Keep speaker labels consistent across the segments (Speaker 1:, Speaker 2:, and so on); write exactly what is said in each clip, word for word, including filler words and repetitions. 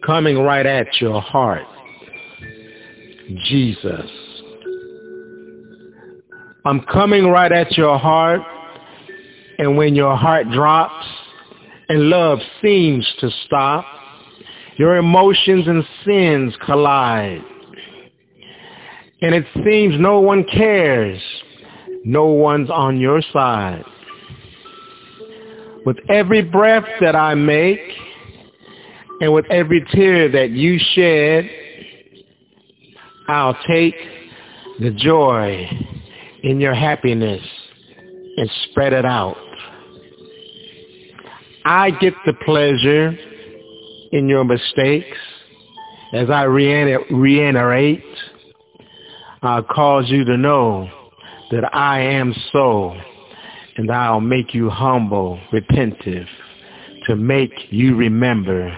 Speaker 1: coming right at your heart. Jesus. I'm coming right at your heart, and when your heart drops and love seems to stop, your emotions and sins collide. And it seems no one cares, no one's on your side. With every breath that I make, and with every tear that you shed, I'll take the joy in your happiness and spread it out. I get the pleasure in your mistakes as I reiterate. I'll cause you to know that I am so, and I'll make you humble, repentive, to make you remember.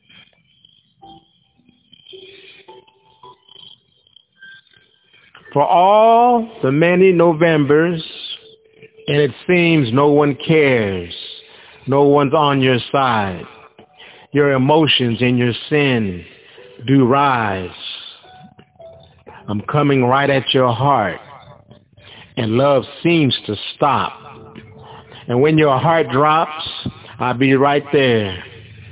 Speaker 1: For all the many Novembers, and it seems no one cares, no one's on your side. Your emotions and your sin do rise. I'm coming right at your heart, and love seems to stop. And when your heart drops, I'll be right there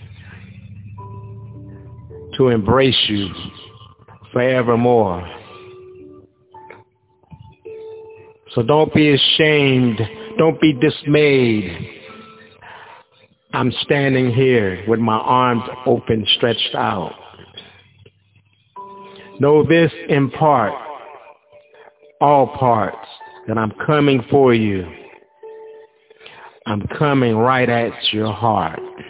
Speaker 1: to embrace you forevermore. So don't be ashamed. Don't be dismayed. I'm standing here with my arms open, stretched out. Know this in part, all parts, that I'm coming for you. I'm coming right at your heart.